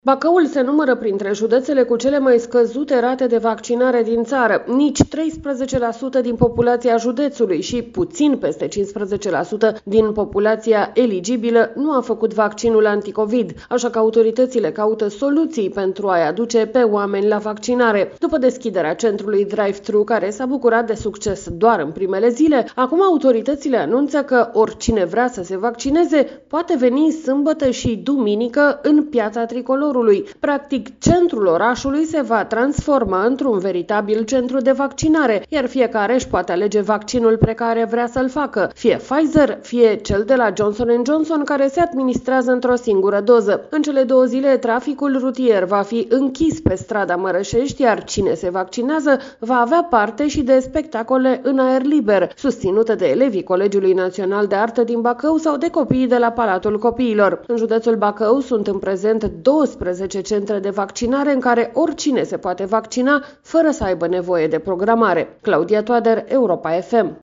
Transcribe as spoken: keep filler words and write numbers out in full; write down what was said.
Bacăul se numără printre județele cu cele mai scăzute rate de vaccinare din țară. Nici treisprezece la sută din populația județului și puțin peste cincisprezece la sută din populația eligibilă nu a făcut vaccinul anticovid, așa că autoritățile caută soluții pentru a-i aduce pe oameni la vaccinare. După deschiderea centrului drive-thru, care s-a bucurat de succes doar în primele zile, acum autoritățile anunță că oricine vrea să se vaccineze poate veni sâmbătă și duminică în Piața Tricolor. Practic, centrul orașului se va transforma într-un veritabil centru de vaccinare, iar fiecare își poate alege vaccinul pe care vrea să-l facă, fie Pfizer, fie cel de la Johnson and Johnson, care se administrează într-o singură doză. În cele două zile, traficul rutier va fi închis pe strada Mărășești, iar cine se vaccinează va avea parte și de spectacole în aer liber, susținute de elevii Colegiului Național de Artă din Bacău sau de copiii de la Palatul Copiilor. În județul Bacău sunt în prezent douăsprezece centre de vaccinare în care oricine se poate vaccina fără să aibă nevoie de programare. Claudia Toader, Europa F M.